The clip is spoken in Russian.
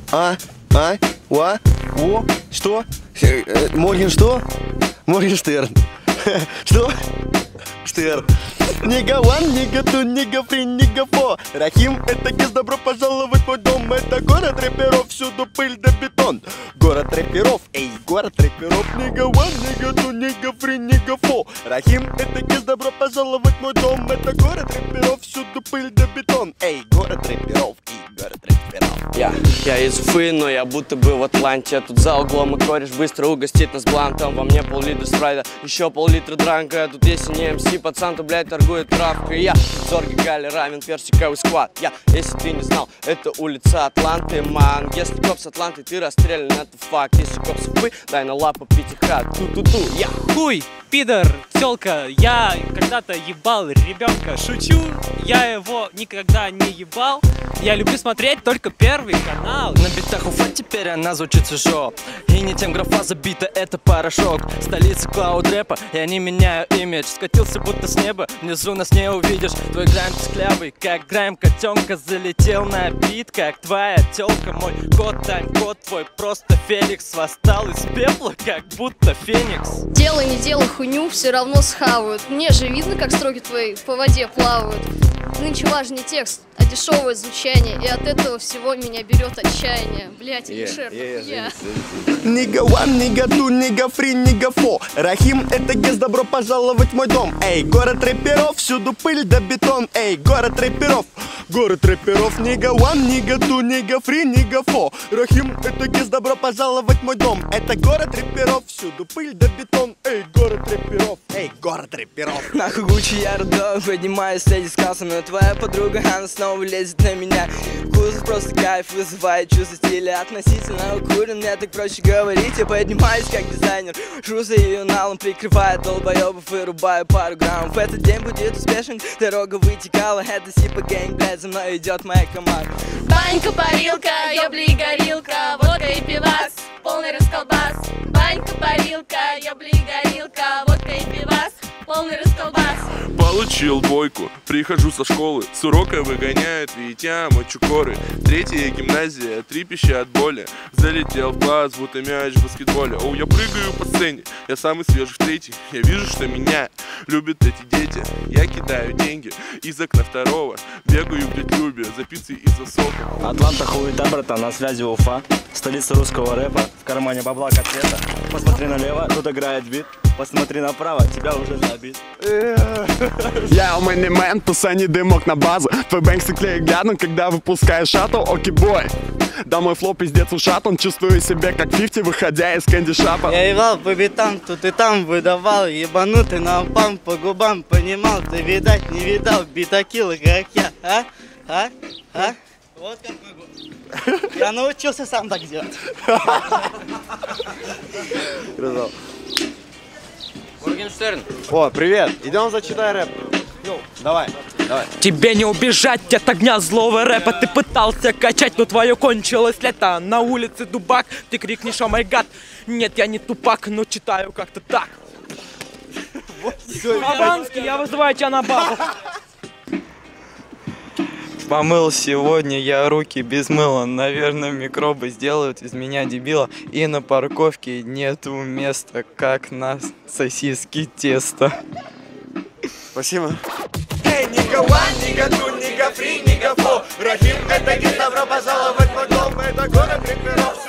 Что? Морген что? Моргенштерн. Что? Штерн. Нига ван, нига ту, нига фри, нига фо. Рахим, это гиз, добро пожаловать в мой дом. Это город рэперов, всюду пыль да бетон. Город рэперов, эй, город рэперов. Нига ван, нига ту, нига фри, нига фо. Рахим, это гиз, добро пожаловать в мой дом. Это город рэперов, всюду пыль да бетон. Эй, город рэперов, эй, город рэперов. Я из Уфы, но я будто бы в Атланте. Тут за углом и кореш быстро угостит нас блантом. Во мне пол-литра спрайта, еще пол-литра дранка. Тут если не МС, пацан, то, блядь, торгует травкой. Я Зорги Гали, рамен персиковый сквад. Если ты не знал, это улица Атланты, ман. Если коп с Атланты, ты расстрелян, это факт. Если коп с Уфы, дай на лапу пятихат. Ту-ту-ту, я хуй, пидор, тёлка. Я когда-то ебал ребенка. Шучу, я его никогда не ебал. Я люблю смотреть только Первый канал. На битах Уфа теперь она звучит чужо. И не тем графа забита, это порошок. Столица клауд-рэпа, я не меняю имидж. Скатился будто с неба, внизу нас не увидишь. Твой грайм писклявый, как грайм котенка. Залетел на бит, как твоя тёлка. Мой кот, тайм-код твой, просто Феликс. Восстал из пепла, как будто Феникс. Делай, не делай хуйню, все равно схавают. Мне же видно, как строки твои по воде плавают. Нынче важнее текст, а дешевое звучание. И от этого всего меня берет отчаяние. Блять, Алишер, я. Нига ван, нига ту, нига фри, нига фо. Рахим, это гиз, добро пожаловать в мой дом. Эй, город рэперов, всюду пыль да бетон. Эй, город рэперов, город рэперов. Нига ван, нига ту, нига фри, нига фо. Рахим, это гиз, добро пожаловать в мой дом. Это город рэперов, всюду пыль да бетон. Эй, город рэперов, эй, город рэперов. Нахуй Гуччи, я родной, поднимаюсь с Эдди Скалсом. Но твоя подруга, она снова лезет на меня. Кузов просто кайф вызывает чувство стиля. Относительно укурен, мне так проще говорить. Я поднимаюсь как дизайнер, жу за ее налом, прикрывая долбоебов и рубаю пару граммов. Этот день будет успешен, дорога вытекала. Это Сипа гэнг, блядь, за мной идет моя команда. Банька, парилка, ёбли и горилка, водка и пивас, полный расколбас. Банька, парилка, ёбли и горилка, водка и пивас, полный расколбас. Получил двойку, прихожу со школы, с урока выгоняют Витя, мочукоры. Третья гимназия, трепещи от боли. Залетел в класс, будто мяч в баскетболе. О, я прыгаю по сцене, я самый свежий в третий. Я вижу, что меня любят эти дети. Я кидаю деньги из окна второго, бегаю к дядь Любе за пиццей из Высокого. Атланта хуета, братан, на связи Уфа. Столица русского рэпа, в кармане бабла как лето. Посмотри налево, тут играет бит. Посмотри направо, тебя уже забит. Я мэн, пацани дымок на базу. Твой бэнкс клеит рядом, когда выпускаешь шаттл. Окей, бой. Да мой флоу пиздец ушат, он чувствует себя как 50, выходя из кэнди-шапа. Я ебал по битам, тут и там выдавал. Ебанутый напам по губам, понимал. Ты, видать, не видал битакила, как я, а? Вот как могу. Я научился сам так делать. Моргенштерн. О, привет, идем зачитай рэп. Давай. Тебе не убежать от огня злого рэпа. Ты пытался качать, но твое кончилось лето. На улице дубак, ты крикнешь «О май гад». Нет, я не тупак, но читаю как-то так. Хованский, я вызываю тебя на бабу. Помыл сегодня я руки без мыла. Наверное, микробы сделают из меня дебила. И на парковке нету места, как на сосиски тесто. Спасибо. Эй, нига ван, нига ту, нига фри, нига фо. Рахим, это гид, добро пожаловать в мой дом. Это город рэперов.